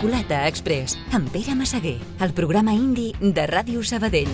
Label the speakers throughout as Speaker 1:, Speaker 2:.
Speaker 1: Xocolata Express, amb Pere Massaguer, el programa indi de Ràdio Sabadell.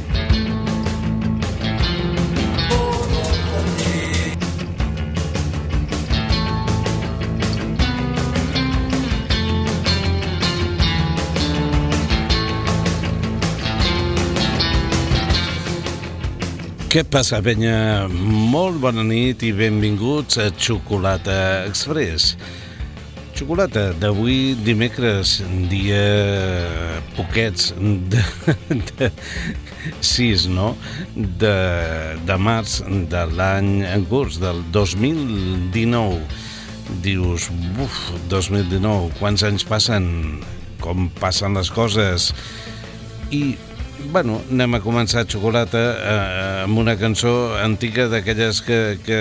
Speaker 2: Què passa, penya? Molt bona nit i benvinguts a Xocolata Express. Xocolata d'avui dimecres, dia poquets de 6, no? De març de l'any en curs, del 2019. Dius, 2019, quants anys passen? Com passen les coses? I bueno, anem a començar Xocolata amb una cançó antiga d'aquelles que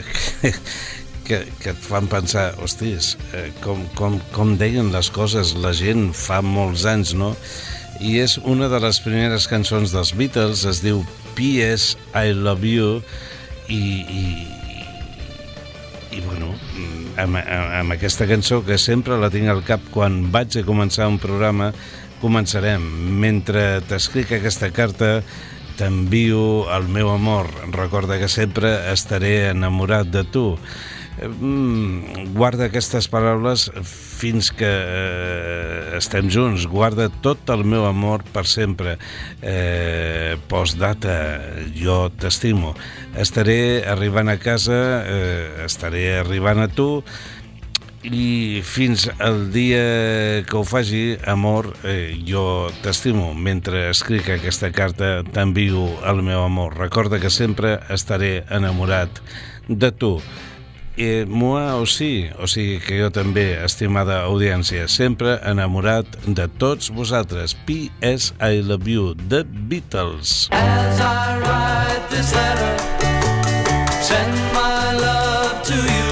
Speaker 2: et fan pensar, hostis, com deien les coses la gent fa molts anys, no? I és una de les primeres cançons dels Beatles, es diu P.S. I Love You, i bueno, amb aquesta cançó que sempre la tinc al cap quan vaig a començar un programa. Començarem. Mentre t'escric aquesta carta, t'envio el meu amor. Recorda que sempre estaré enamorat de tu. Guarda aquestes paraules fins que estem junts. Guarda tot el meu amor per sempre. Postdata, jo t'estimo. Estaré arribant a casa, estaré arribant a tu, i fins al dia que ho faci, amor, jo t'estimo. Mentre escric aquesta carta, t'envio el meu amor. Recorda que sempre estaré enamorat de tu. Moi aussi, o sigui que jo també, estimada audiència, sempre enamorat de tots vosaltres. P.S. I Love You, The Beatles.
Speaker 3: As I write this letter, send my love to you.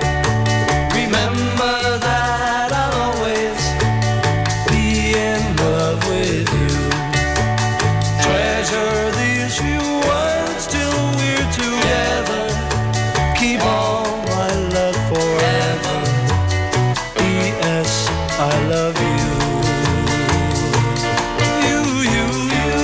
Speaker 3: Remember that I'll always be in love with you. Treasure these few words till we're together. Keep all my love forever. P.S. I love you. You.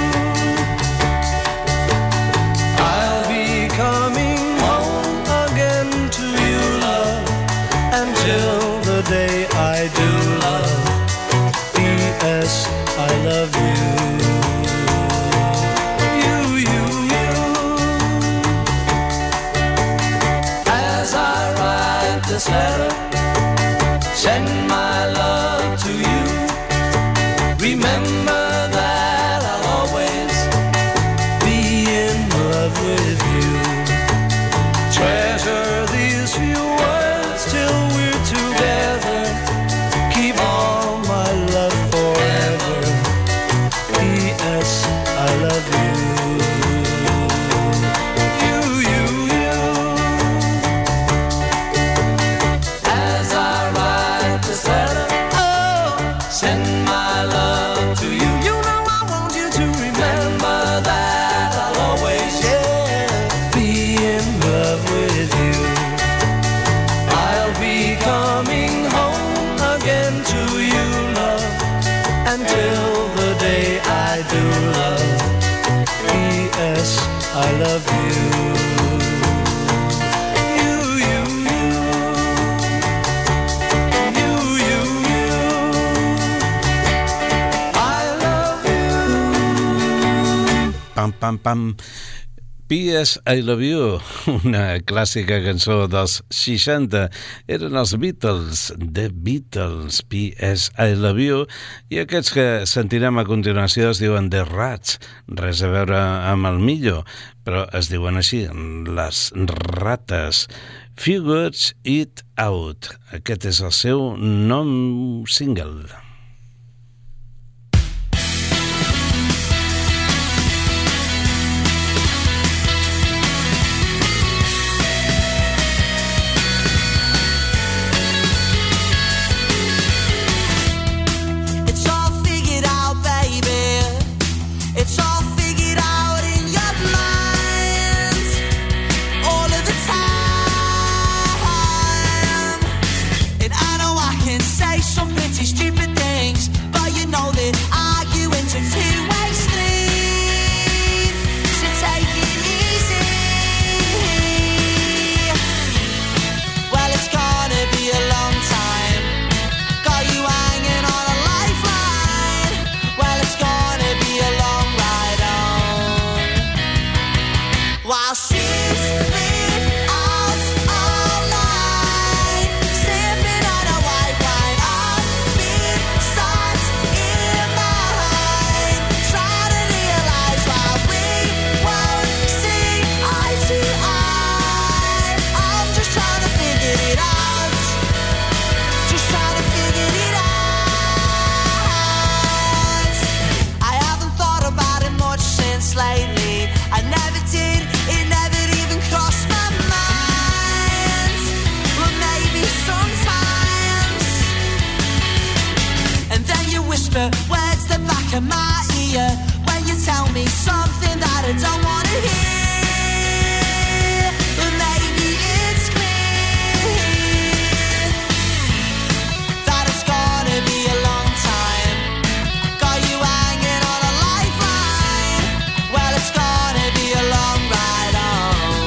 Speaker 3: I'll be coming home again to you, love, until the day I do, love. P.S. I love you. As I write this letter, send my love to you. Remember that I'll always be in love with you. Treasure these few words till we're together. Keep all my love forever. P.S. I love you. As I write this letter, oh, send my love to you. You know I want you to remember that I'll always, be in love with you. I'll be coming home again to you, love, until the day I do, love. P.S. I love you. I love you.
Speaker 2: Pam, pam, pam. P.S. I Love You, una clàssica cançó dels 60. Eren els Beatles, The Beatles, P.S. I Love You, i aquests que sentirem a continuació es diuen The Rats, res a veure amb el millo, però es diuen així, les rates. Figures It Out, aquest és el seu nom single.
Speaker 3: It's all figured out, baby. It's all figured out in your mind all of the time. And I know I can say some pretty stupid things. whisper words the back of my ear when you tell me something that I don't want to hear. But maybe it's clear that it's gonna be a long time. Got you hanging on a lifeline. Well, it's gonna be a long ride home.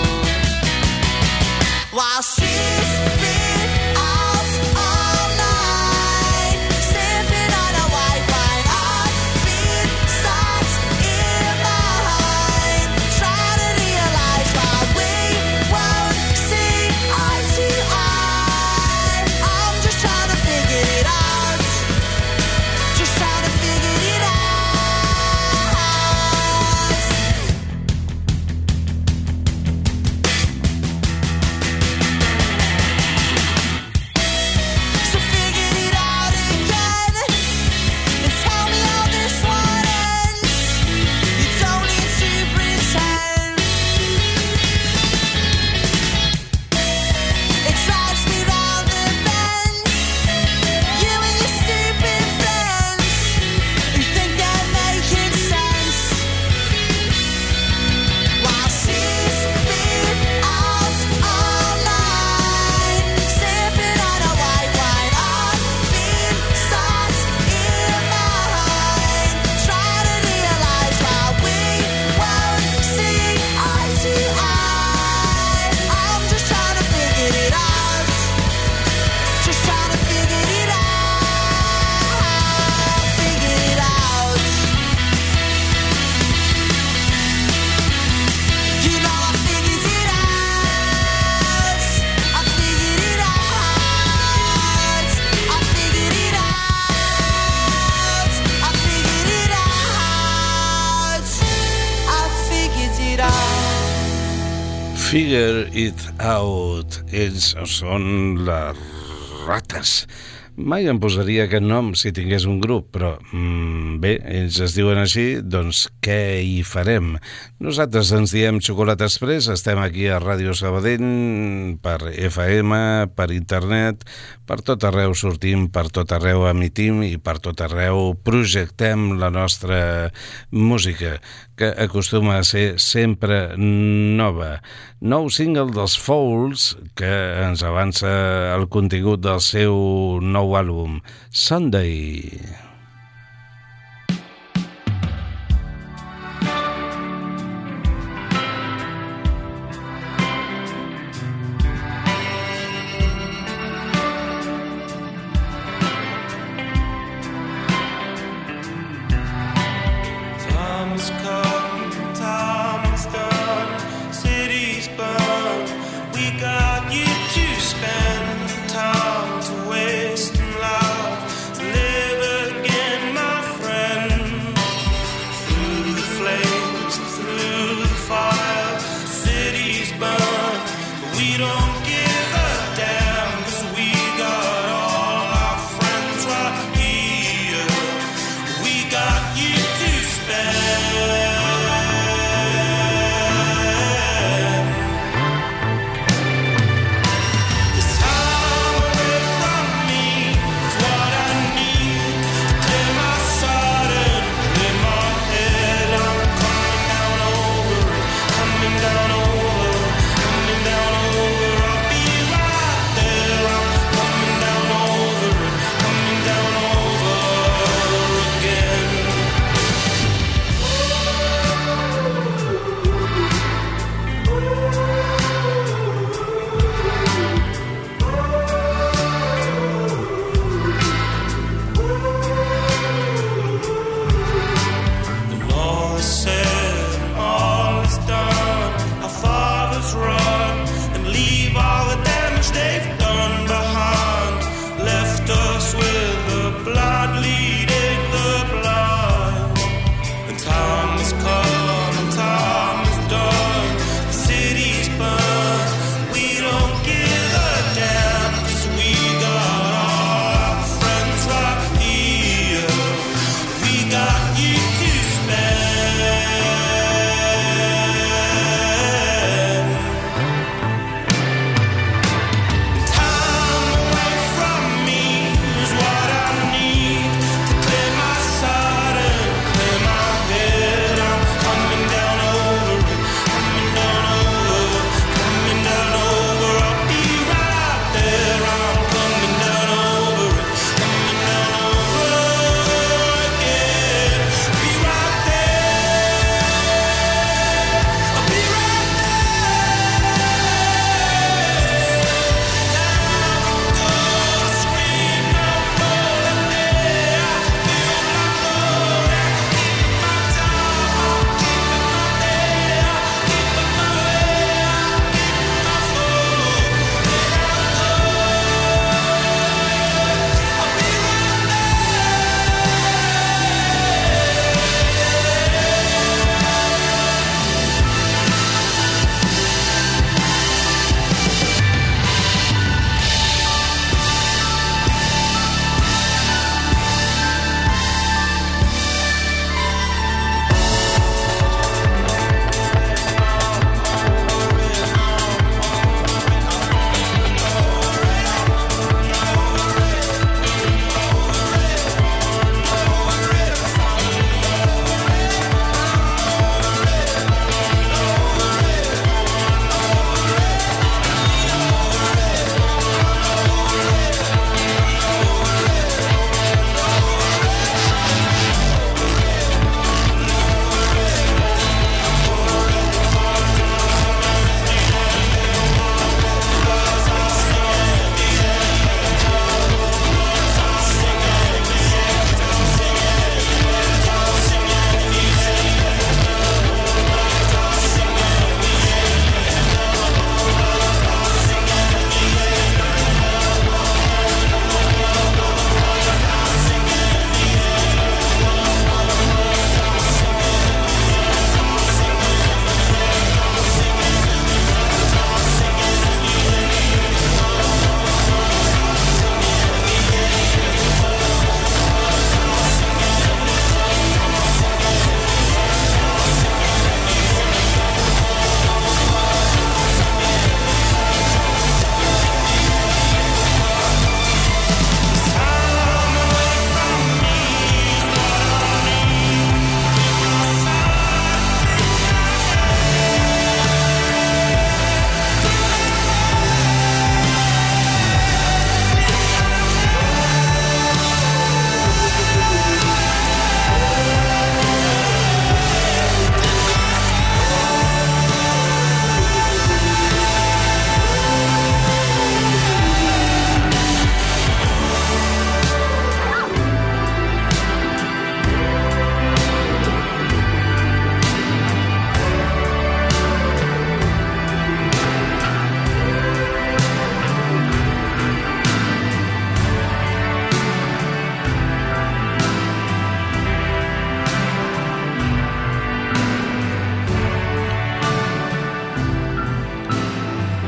Speaker 3: While she's been out all night, sipping on a white wine, I've been sat in mine, trying to realize why we won't see eye to eye. I'm just trying to figure it out, just trying to figure it out. So figure it out again and tell me how this one ends. You don't need to pretend. It drives me round the bend. You and your stupid friends who think they're making sense. While she's been out all night, sipping on a white wine, I've been sat in mine, trying to realize why we won't see eye to eye. I'm just trying to figure it out, just trying to figure it out, figure it out. You know I figured it out. I figured it out. I figured it out. I figured it out. I figured it out.
Speaker 2: Figure It Out. Ells són les Rates. Mai em posaria aquest nom si tingués un grup, però bé, ells es diuen així, doncs què hi farem? Nosaltres ens diem Xocolata Express, estem aquí a Ràdio Sabadell, per FM, per internet, per tot arreu sortim, per tot arreu emitim i per tot arreu projectem la nostra música, que acostuma a ser sempre nova. Nou single dels Fouls, que ens avança el contingut del seu nou àlbum, Sunday.
Speaker 4: Time's come, time's done, city's burned. We got you to spend, time to waste and love to live again.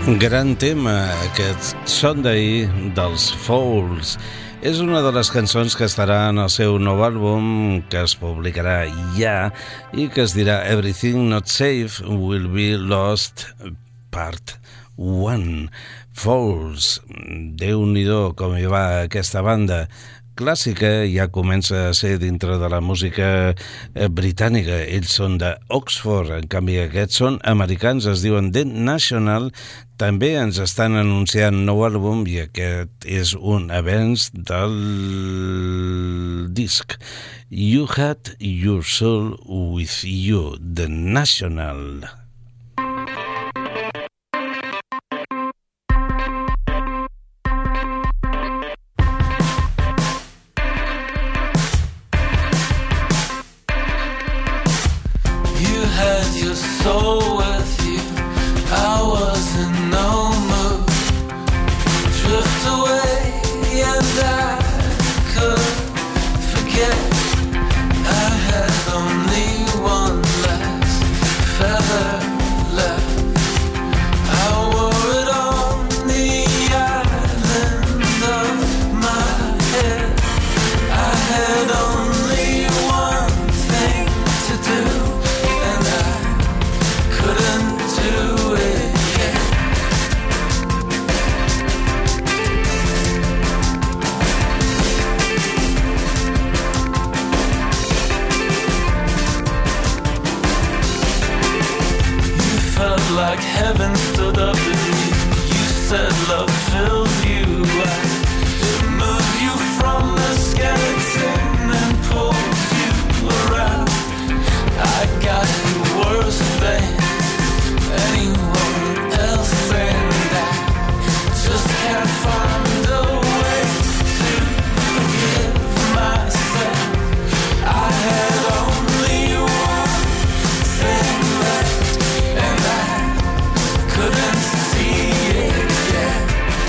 Speaker 2: Gran tema, aquest Sunday dels Fouls. És una de les cançons que estarà en el seu nou àlbum, que es publicarà ja, i que es dirà Everything Not Safe Will Be Lost Part 1. Fouls, Déu-n'hi-do com hi va aquesta banda clàssica, ja comença a ser dintre de la música britànica. Ells són d'Oxford, en canvi aquests són americans, es diuen The National. També ens estan anunciant nou àlbum i aquest és un avenç del disc You Had Your Soul With You, The National.
Speaker 3: Soul with you, I was in no mood. Drift away and I could forget. I had only one last feather left. I wore it on the island of my head. I had only one thing to do, and I couldn't do it yet. You felt like heaven stood up in you. You said love fills you. It moves you from the skeleton and pulls you around. I got it worse than anyone else, and I just can't find a way to forgive myself. I had only one thing left, and I couldn't see it yet.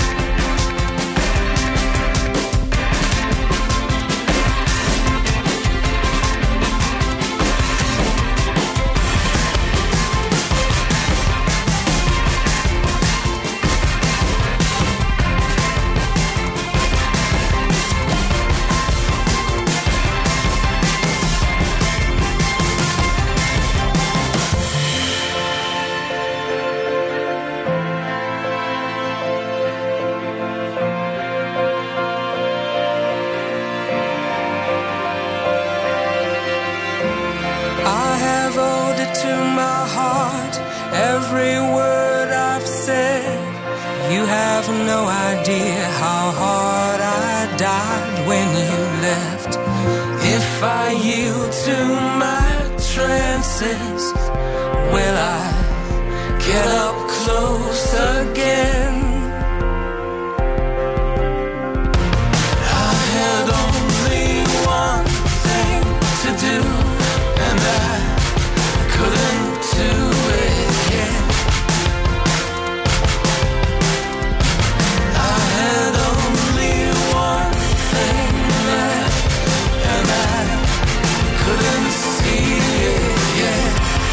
Speaker 3: I have owed it to my heart, every word I've said. You have no idea how hard I died when you left. If I yield to my trances, will I get up close again? I had only one thing to do, and I couldn't do it yet. I had only one thing left, and I couldn't see it yet.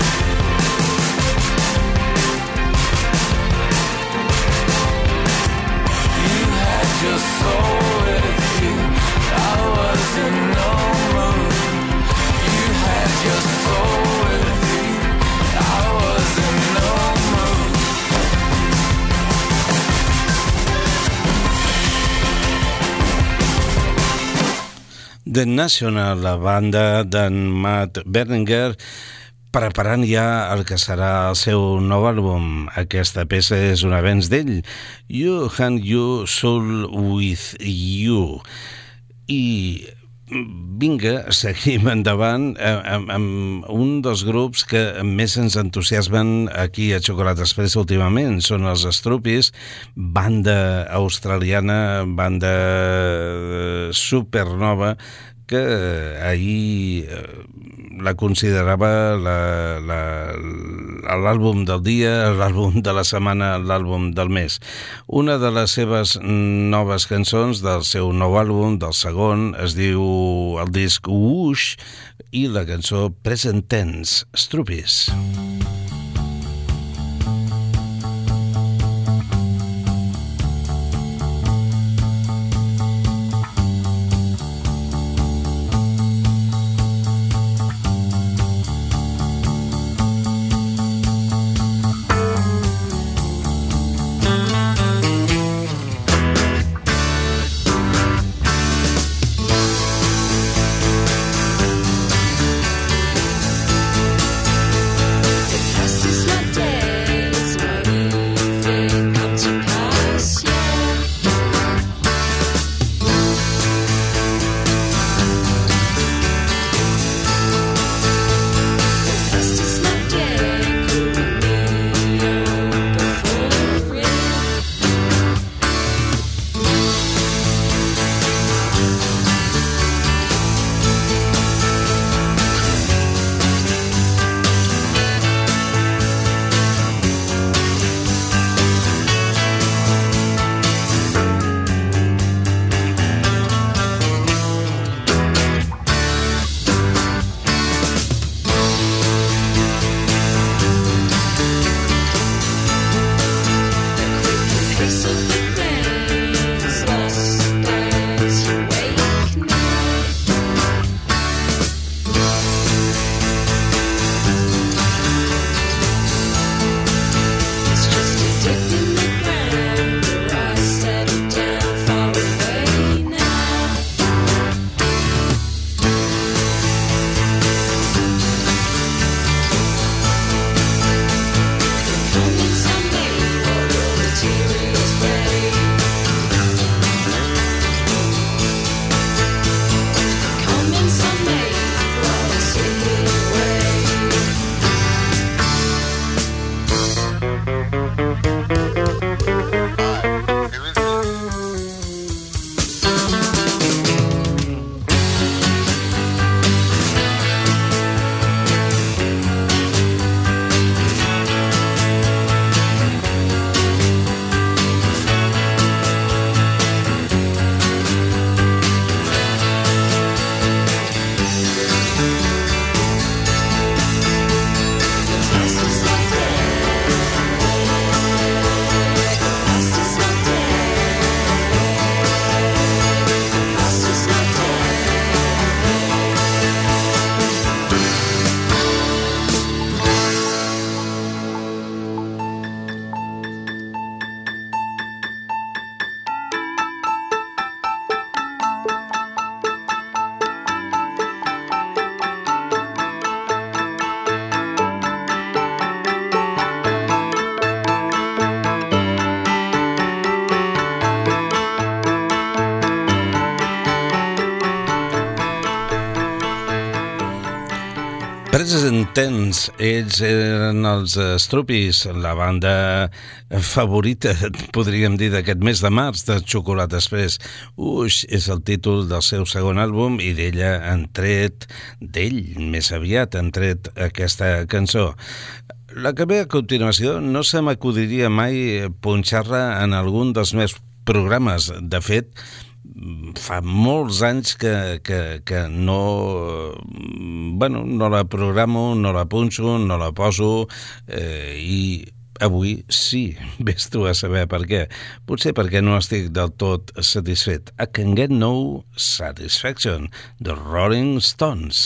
Speaker 3: You had your soul with you, I was in no mood. You had your soul with you, I was in no mood.
Speaker 2: The National, la banda d'en Matt Berninger, preparant ja el que serà el seu nou àlbum. Aquesta peça és un avenç d'ell, You Had Your Soul With You. I vinga, seguim endavant amb un dels grups que més ens entusiasmen aquí a Chocolate Express últimament. Són els Stropis, banda australiana, banda supernova, que ahir la considerava l'àlbum del dia, l'àlbum de la setmana, l'àlbum del mes. Una de les seves noves cançons del seu nou àlbum, del segon, es diu el disc Whoosh, i la cançó Present Tense, Stropis. Present Tense, ells eren els Struppies, la banda favorita, podríem dir, d'aquest mes de març de Chocolate Express. Uix és el títol del seu segon àlbum i d'ell més aviat han tret aquesta cançó. La que ve a continuació no se m'acudiria mai punxar-la en algun dels meus programes. De fet, fa molts anys que no la programo, no la punxo, no la poso, i avui sí, ves tu a saber per què. Potser perquè no estic del tot satisfet. I Can Get No Satisfaction, The Rolling Stones.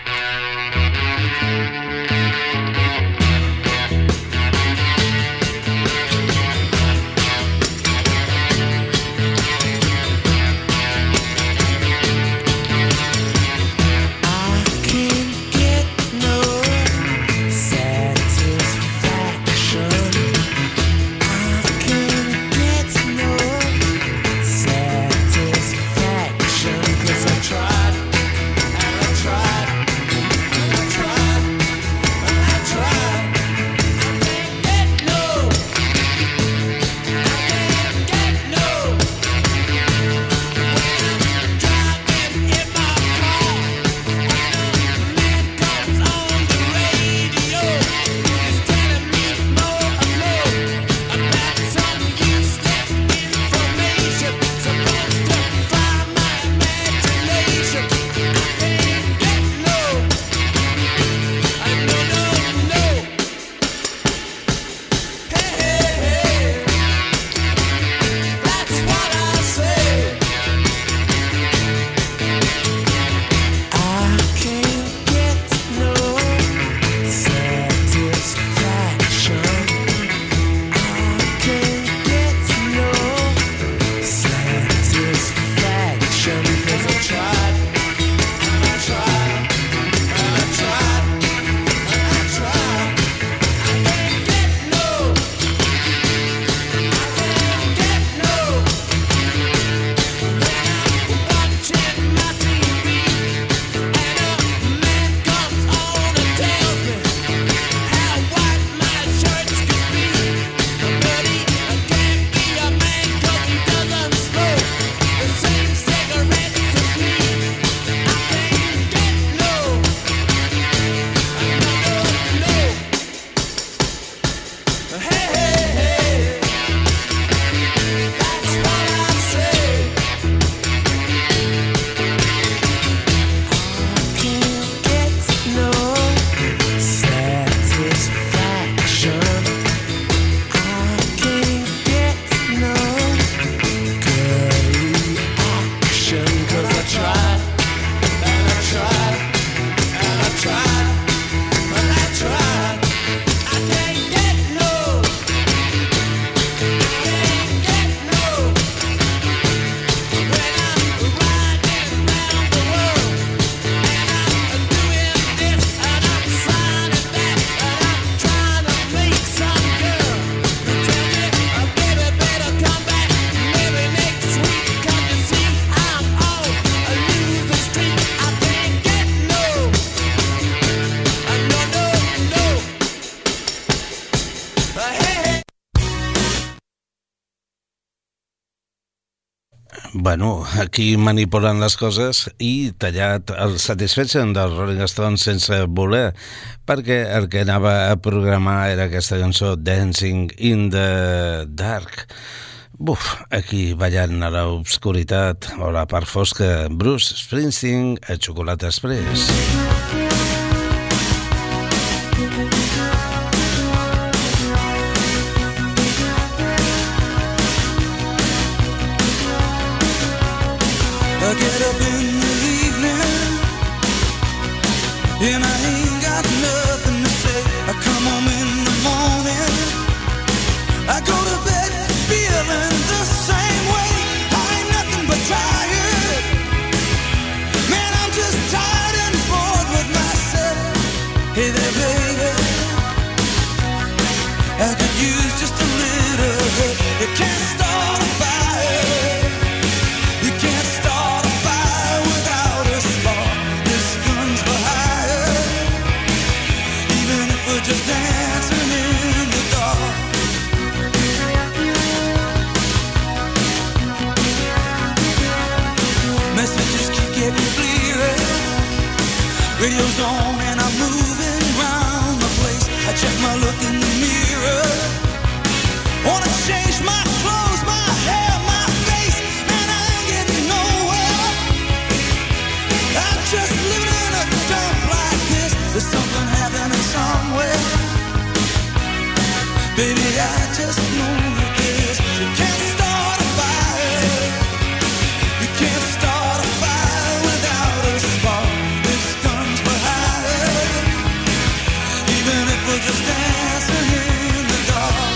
Speaker 2: Bueno, aquí manipulant les coses i tallat el Satisfaction dels Rolling Stones sense voler, perquè el que anava a programar era aquesta cançó Dancing in the Dark. Aquí ballant a l'obscuritat o la part fosca, Bruce Springsteen a Chocolate Express.
Speaker 3: I get up in the evening and I ain't got nothing to say. I come home in the morning, I go to bed feeling the same way. I ain't nothing but tired. Man, I'm just tired and bored with myself. Hey there, baby, I could use just a little help. You can't start a fire. You can't start a fire without a spark. This gun's for hire. and I'm moving round the place. I check my look in the mirror. Wanna change my clothes, my hair, my face, and I ain't getting nowhere. I'm just living in a dump like this. There's something happening somewhere. Baby, I just know this. You can't start a fire. You can't start a fire without a spark. This gun's for hire. Even if we're just dancing in the dark.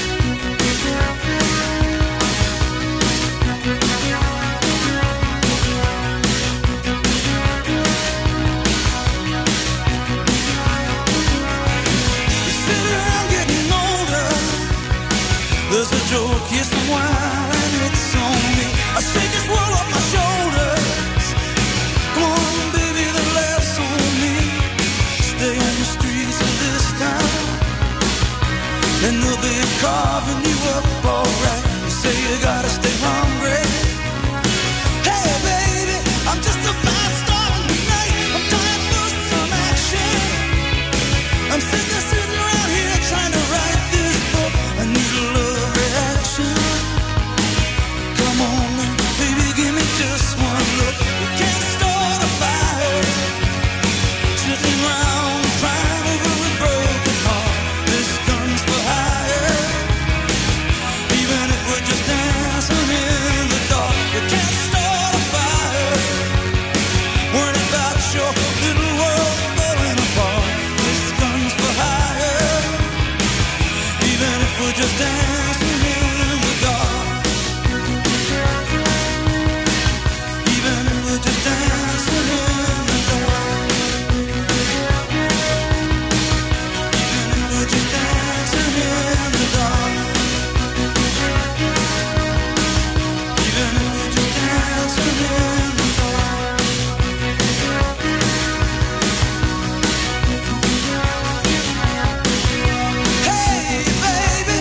Speaker 3: You sit around getting older. There's a joke, here's some wine, and it's on me. I shake this world off my shoulders. Come on, baby, the laugh's on me. Stay on the streets of this town, and they'll be carving you up alright. You say you gotta stay hungry. Hey, baby, I'm just a fast star tonight. I'm dying for some action. I'm sitting around here trying to write this book. I need a love reaction. Come on now, baby, give me just one look. You can't start a fire. Sitting around crying over a broken heart. This gun's for hire. Even if we're just dancing in the dark. You can't start a fire. Worrying about your little world falling apart. This gun's for hire. Even if we're just dancing in the dark. Even if we're just dancing in the dark. Even if we're just dancing in the dark. Even if we're just dancing in the dark. Hey, baby.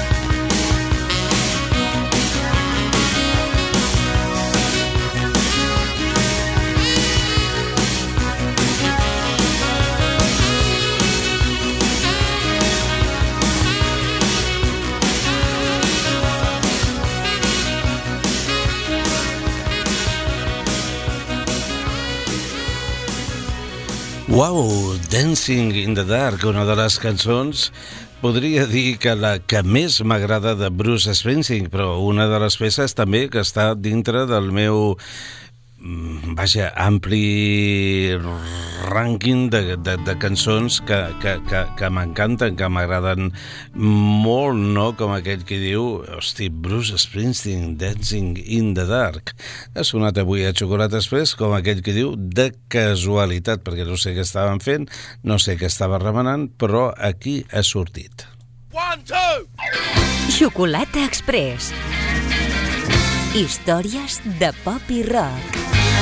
Speaker 2: Wow, Dancing in the Dark, una de les cançons, podria dir que la que més m'agrada de Bruce Springsteen, però una de les peces també que està dintre del meu, vaja, ampli rànquing de cançons que m'encanten, que m'agraden molt, no? Com aquell que diu, hosti, Bruce Springsteen, Dancing in the Dark. Ha sonat avui a Xocolata Express com aquell que diu de casualitat, perquè no sé què estaven fent, no sé què estava remenant, però aquí ha sortit.
Speaker 4: 1, 2.
Speaker 1: Xocolata Express. Històries de pop i rock.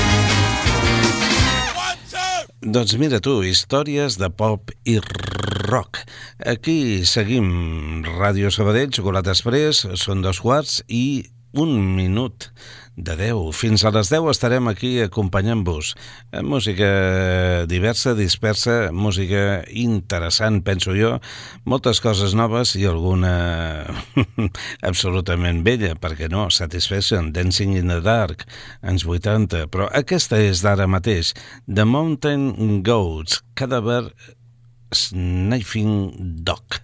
Speaker 4: 1, 2.
Speaker 2: Doncs mira tu, històries de pop i rock. Aquí seguim Ràdio Sabadell, Xocolata Express, són 2:15 i 1 minut de 10. Fins a les 10 estarem aquí acompanyant-vos. Música diversa, dispersa, música interessant, penso jo, moltes coses noves i alguna absolutament vella, perquè no, Satisfaction, Dancing in the Dark, anys 80, però aquesta és d'ara mateix, The Mountain Goats, Cadaver Sniffing Dog.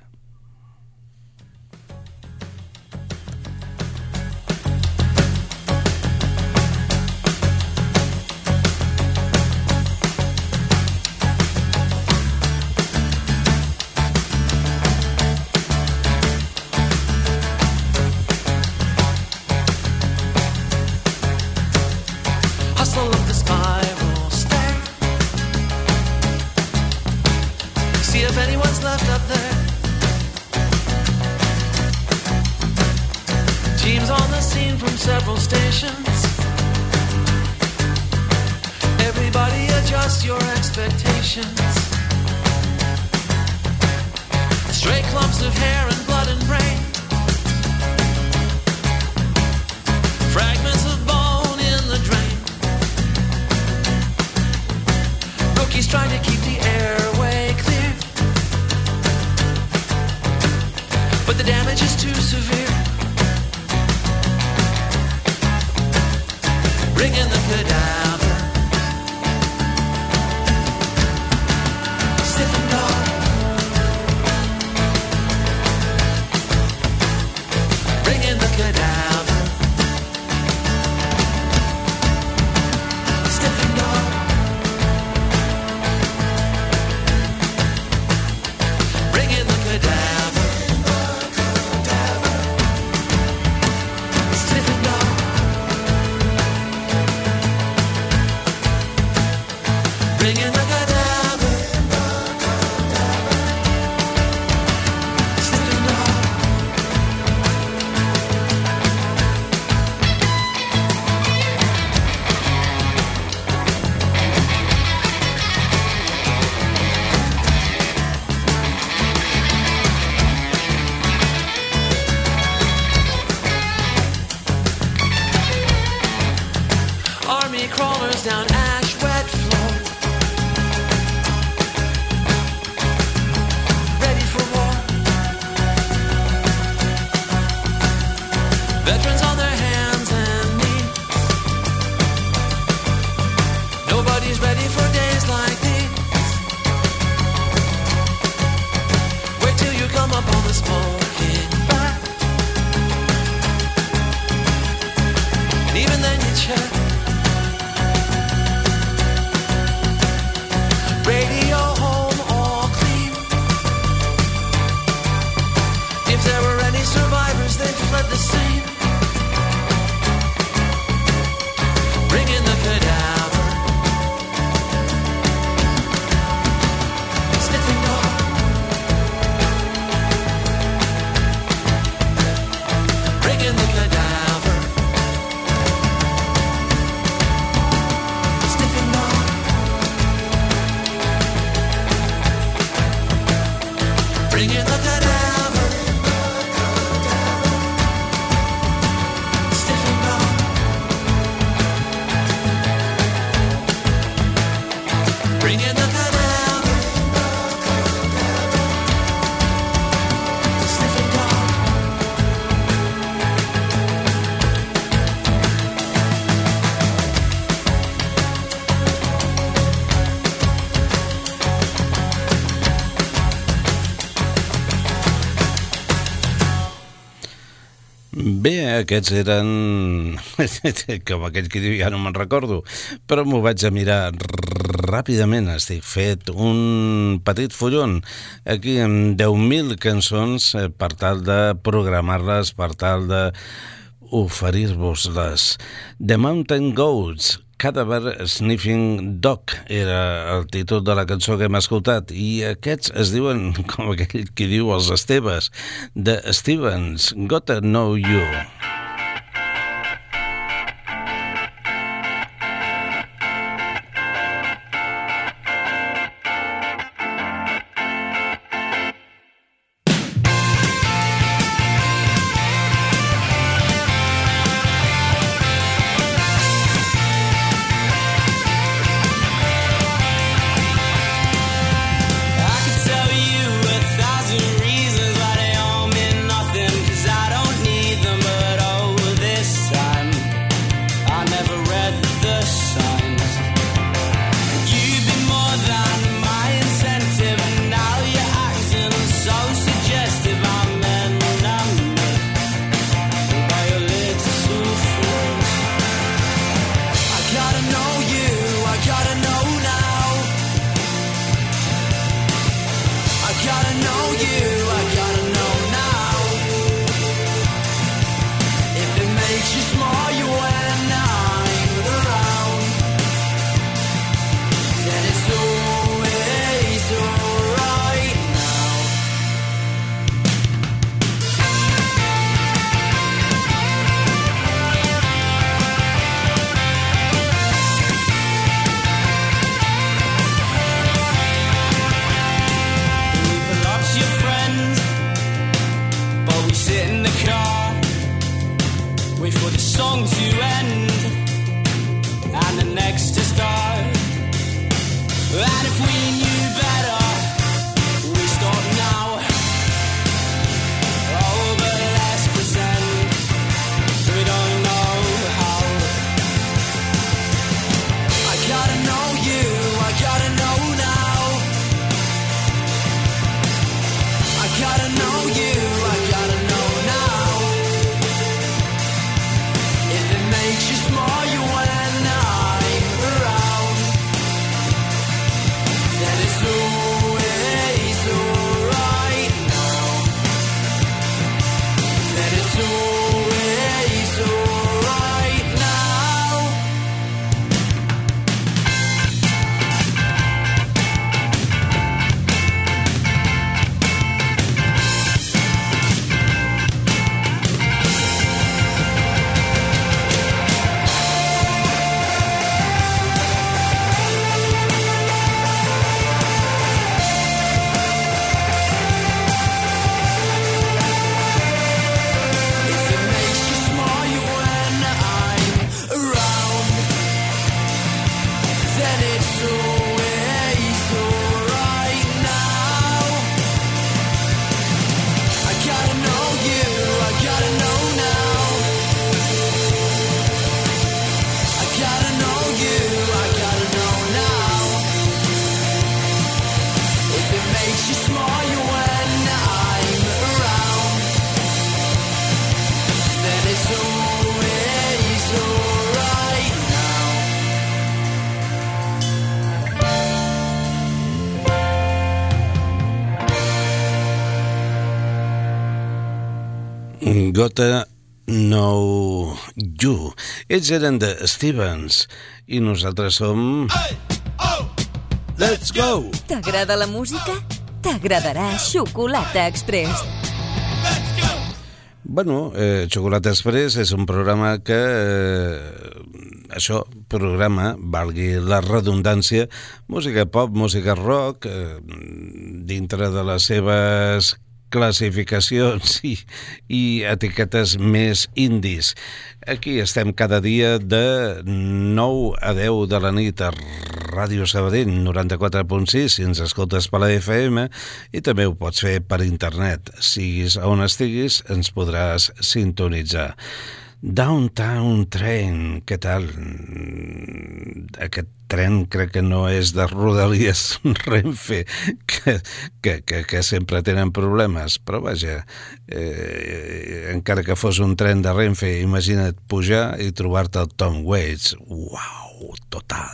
Speaker 3: Hustle up the spiral stair. See if anyone's left up there. Teams on the scene from several stations. Everybody adjust your expectations. Stray clumps of hair and blood and brain. Fragments of bone in the drain. She's trying to keep the airway clear, but the damage is too severe. Bring in the cadaver, stiff and dark. Bring in the cadaver, stiff and dark. Bring in the cadaver, stiff and dark. Bring in the cadaver, stiff and dark. Army crawlers down ash wet floor, ready for war. Veterans on their hands and knees. Nobody's ready for days like these. Wait till you come up on the smoking back, and even then you check. Radio home all clean. If there were any survivors, they fled the scene. Bring in the cadaver, sniffing dog. Bring in the cadaver, sniffing dog. Bring in the cadaver, stiff and dark. Bring in the cadaver, stiff and dark.
Speaker 2: Bé, aquests eren... com aquell que diu, ja no me'n recordo, però m'ho vaig a mirar ràpidament. Estic fet un petit fullon aquí amb 10.000 cançons per tal de programar-les, per tal de oferir-vos-les. The Mountain Goats, Cadaver Sniffing Dog era el títol de la cançó que hem escoltat, i aquests es diuen, com aquell que diu els Esteves, The Stevens, Gotta Know You.
Speaker 3: I could tell you 1,000 reasons why they all mean nothing, 'cause I don't need them, but oh, this time I never read the signs. You'd be more than my incentive, and now you're acting so suggestive. I'm enamored by your little flaws. I gotta know you, I gotta know now. I gotta know you, I gotta know now. If it makes you smile when I'm around, then it's always alright now. Pull up to your friends,
Speaker 2: Gotta Know You. Ells eren de Stevens i nosaltres som...
Speaker 4: Hey, oh, let's go!
Speaker 1: T'agrada la música? T'agradarà Xocolata Express.
Speaker 4: Let's go!
Speaker 2: Bueno, Xocolata Express és un programa que... programa, valgui la redundància, música pop, música rock, dintre de les seves classificacions i etiquetes més indis. Aquí estem cada dia de 9 a 10 de la nit a Ràdio Sabadell 94.6 si ens escoltes per la FM, i també ho pots fer per internet. Siguis on estiguis, ens podràs sintonitzar. Downtown Train, què tal? Aquest tren crec que no és de Rodalies Renfe, que sempre tenen problemes, però vaja, encara que fos un tren de Renfe, imagina't pujar i trobar-te el Tom Waits. Uau, total!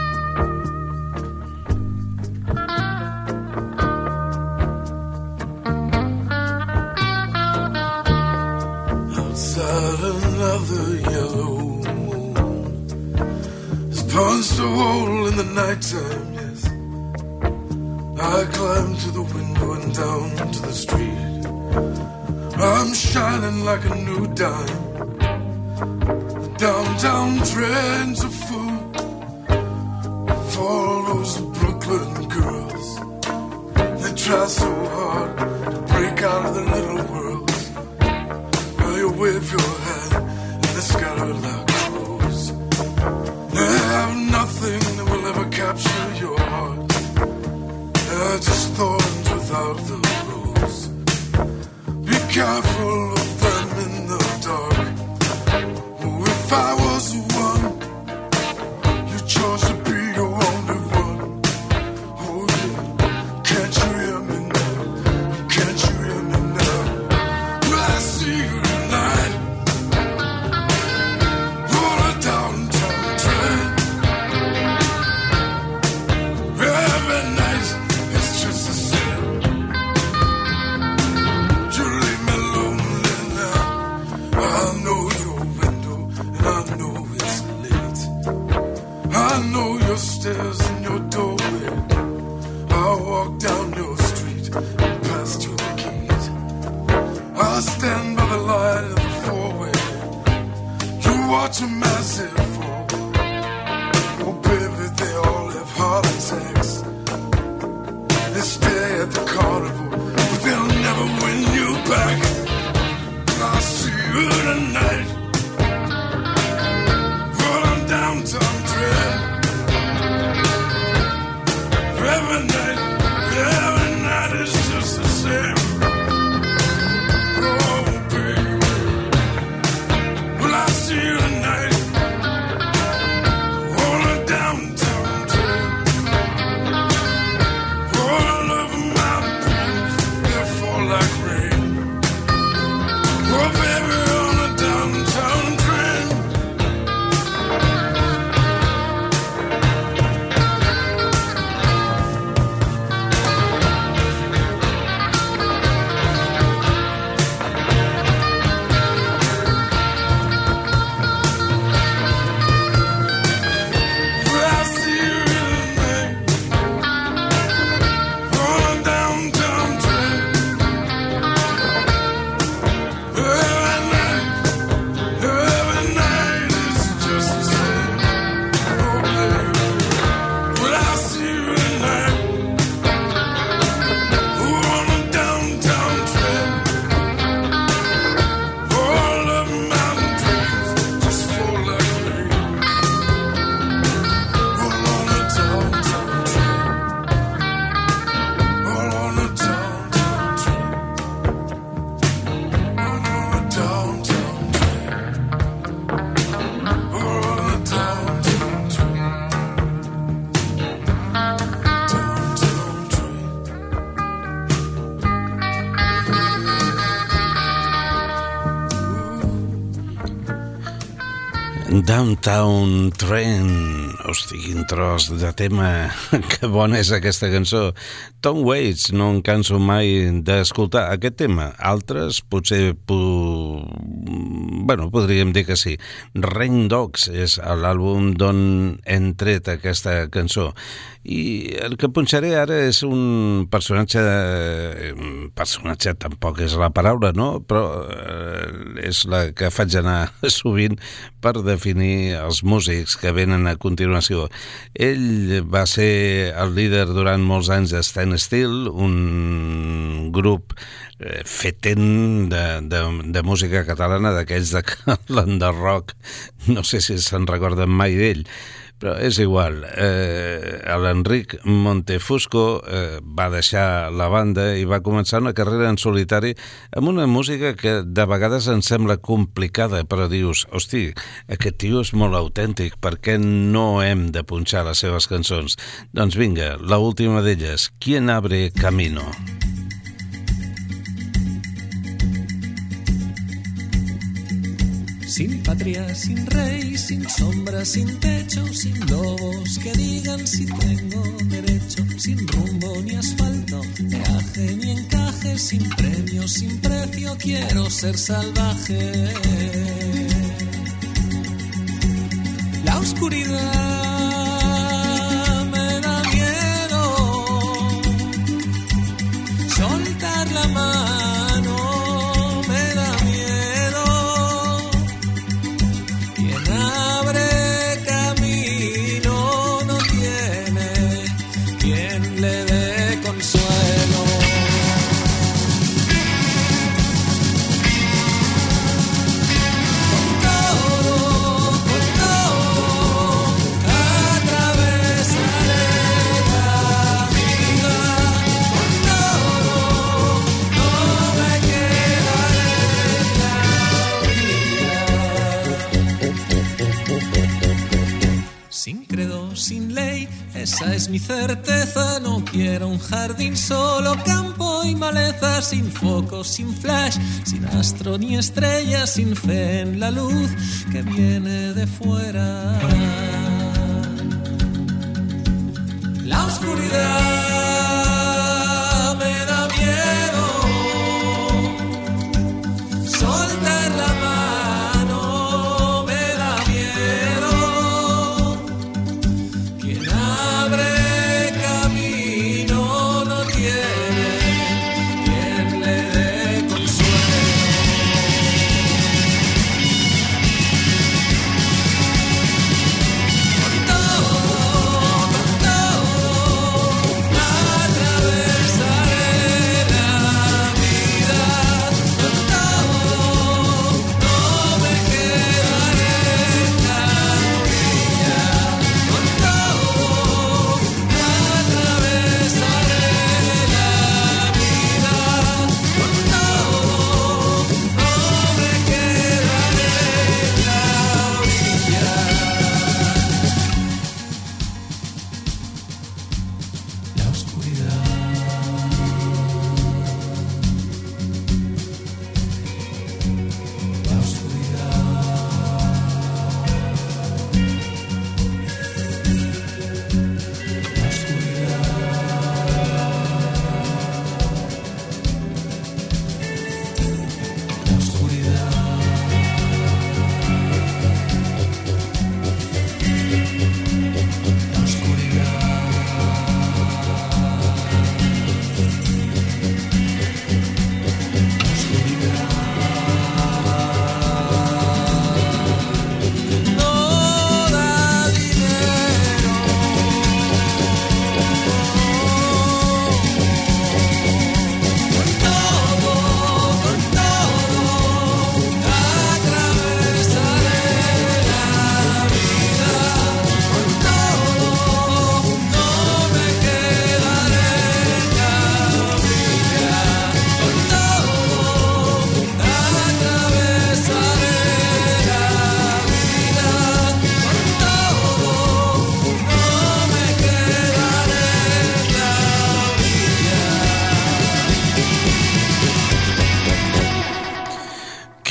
Speaker 5: Another yellow moon has punched a hole in the nighttime, yes. I climbed to the window and down to the street. I'm shining like a new dime. The downtown train's a fool for all those Brooklyn girls. They try so hard to break out of their little worlds. Well, you wave your hand and they scatter like crows. They have nothing that will ever capture your heart. They're just thorns without the rose. Be careful of them in the dark. Oh, if I was the one you chose to be your only one. Oh yeah, can't you hear me now? Can't you hear me now? Will I see you tonight? On a downtown train. Every night it's just the same. You leave me lonely now. I know your window and I know it's late. I know your stairs and your doorway. I walk down your street and past your gate. I stand by the light of the four-way. You watch a massive fall. Oh baby, they all have heart attacks. They stay at the carnival, but they'll never win you back. I'll see you tonight. Roll on downtown train. Every night is just the same. Oh baby, will I see you tonight?
Speaker 2: Downtown Train. Hosti, quin tros de tema. Que bona és aquesta cançó. Tom Waits, no em canso mai d'escoltar aquest tema. Altres potser podríem dir que sí. Rain Dogs és l'àlbum d'on hem tret aquesta cançó. I el que punxaré ara és un personatge tampoc és la paraula, no? Però és la que faig anar sovint per definir els músics que venen a continuació. Ell va ser el líder durant molts anys de Stand Still, un grup fetent de música catalana, d'aquells de Calent de Rock. No sé si se'n recorden mai d'ell, però és igual. L'Enric Montefusco va deixar la banda i va començar una carrera en solitari amb una música que de vegades ens sembla complicada, però dius, hosti, aquest tio és molt autèntic, per què no hem de punxar les seves cançons? Doncs vinga, l'última d'elles, ¿Quién abre camino?
Speaker 6: Sin patria, sin rey, sin sombra, sin techo, sin lobos que digan si tengo derecho, sin rumbo ni asfalto, peaje ni encaje, sin premio, sin precio, quiero ser salvaje. La oscuridad me da miedo, soltar la mano. Esa es mi certeza, no quiero un jardín, solo campo y maleza, sin foco, sin flash, sin astro ni estrella, sin fe en la luz que viene de fuera. La oscuridad me da miedo, soltar la mano me da miedo.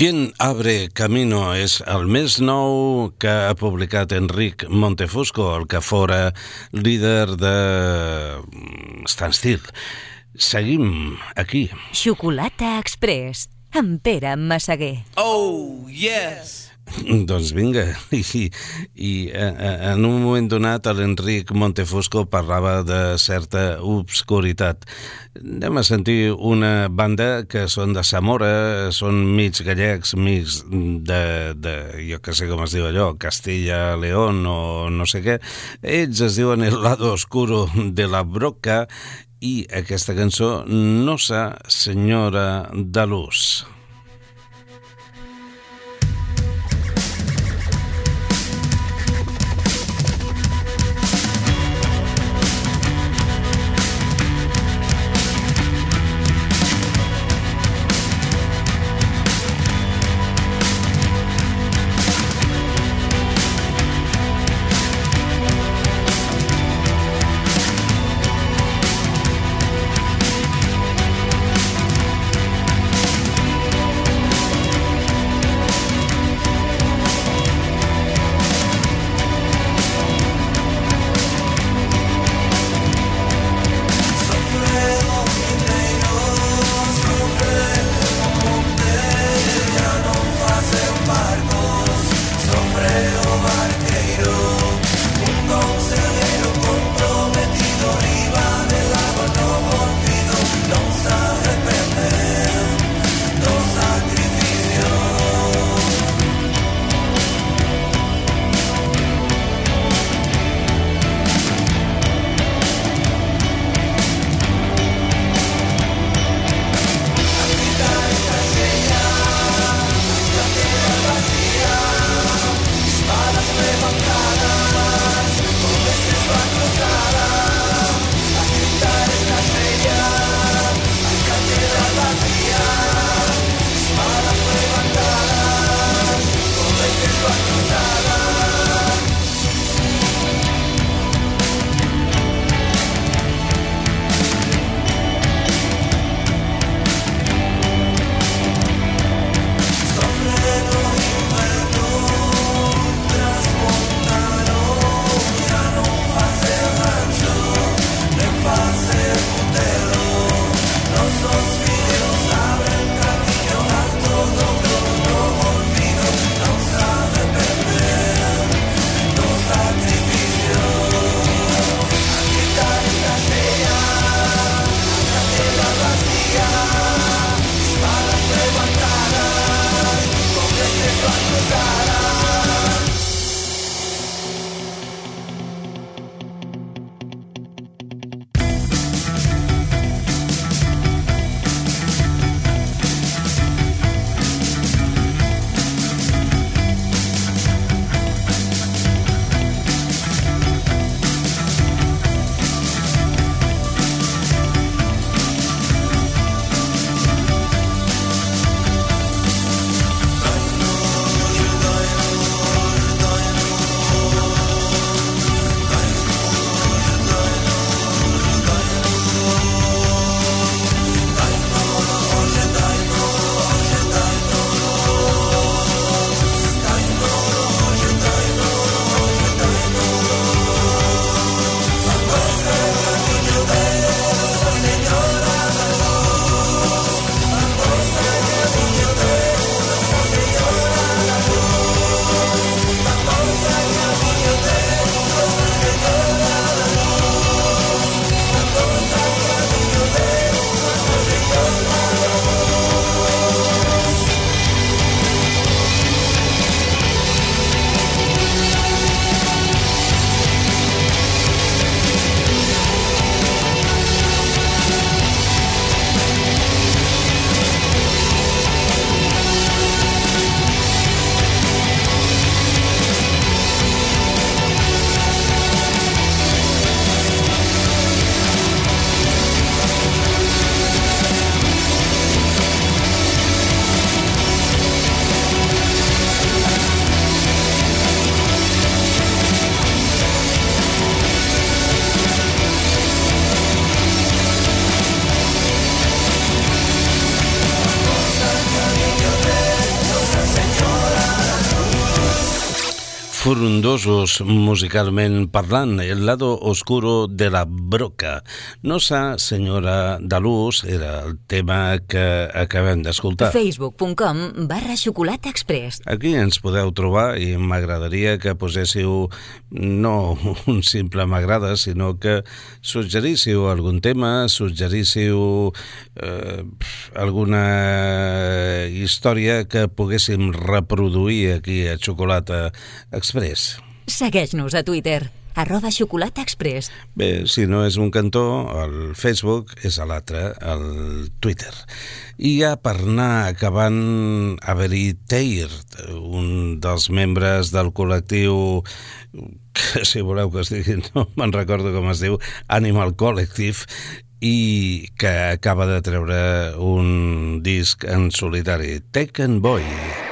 Speaker 2: Quien abre camino és el més nou que ha publicat Enric Montefusco, el que fora líder de Stand Still. Seguim aquí.
Speaker 1: Xocolata Express, amb Pere Massaguer.
Speaker 3: Oh, yes.
Speaker 2: Doncs vinga, i en un moment donat l'Enric Montefusco parlava de certa obscuritat. Anem a sentir una banda que són de Zamora, són mig gallecs, mig de jo que sé com es diu allò, Castilla, León o no sé què. Ells es diuen El lado oscuro de la broca i aquesta cançó Nosa Senyora de Luz. frondosos musicalment parlant, el lado oscuro de la broca. No sa senyora de l'ús era el tema que acabem d'escoltar.
Speaker 1: Facebook.com/Xocolata Express.
Speaker 2: Aquí ens podeu trobar i m'agradaria que poséssiu no un simple m'agrada, sinó que suggeríssiu algun tema, suggeríssiu alguna història que poguéssim reproduir aquí a Xocolata Express.
Speaker 1: Segueix-nos a Twitter, @Xocolata Express.
Speaker 2: Bé, si no és un cantó, el Facebook és a l'altre, el Twitter. I ja per anar acabant, Avery Tair, un dels membres del col·lectiu, que si voleu que es digui, no me'n recordo com es diu, Animal Collective, i que acaba de treure un disc en solitari, Taken Boy.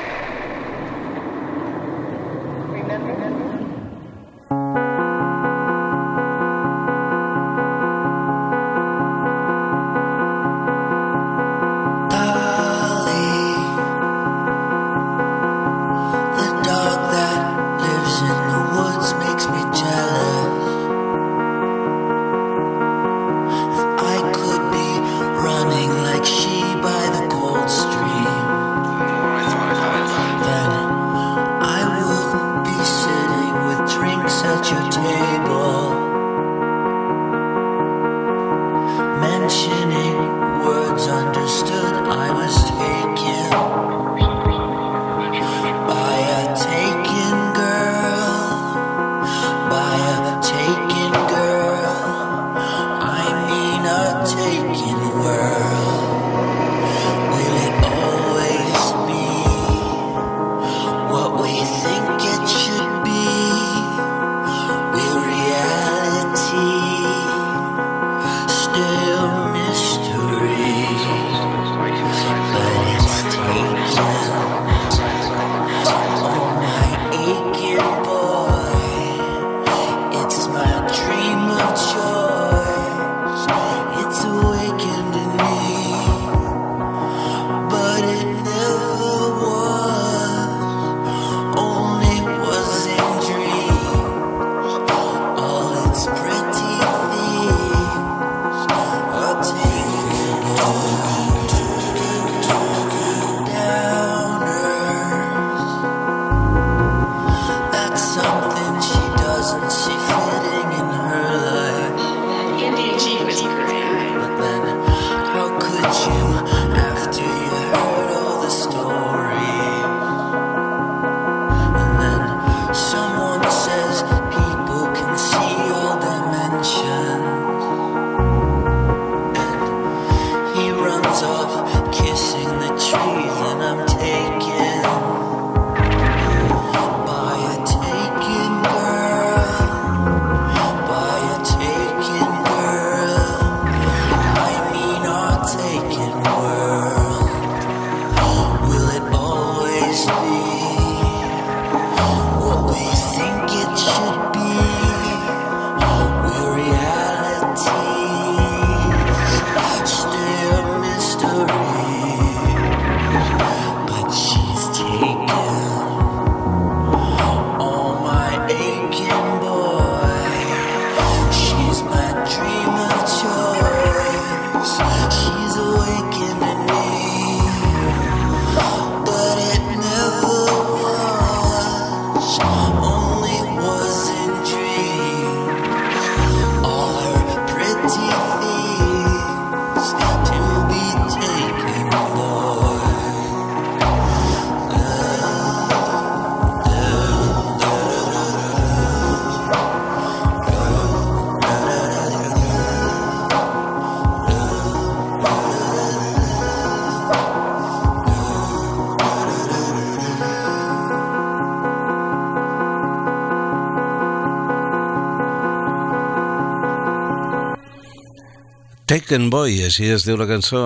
Speaker 2: Taken Boy, així es diu la cançó.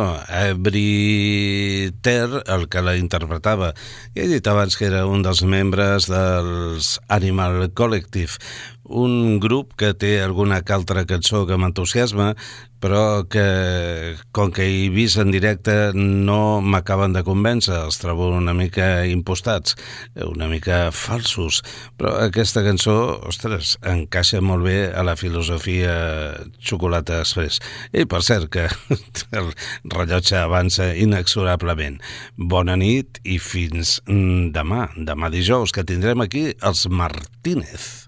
Speaker 2: Avery Tair, el que la interpretava. I he dit abans que era un dels membres dels Animal Collective. un grup que té alguna que altra cançó que m'entusiasma, però que, com que he vist en directe, no m'acaben de convèncer, els trobo una mica impostats, una mica falsos, però aquesta cançó, ostres, encaixa molt bé a la filosofia Xocolata Express. I per cert que el rellotge avança inexorablement. Bona nit i fins demà dijous, que tindrem aquí els Martínez.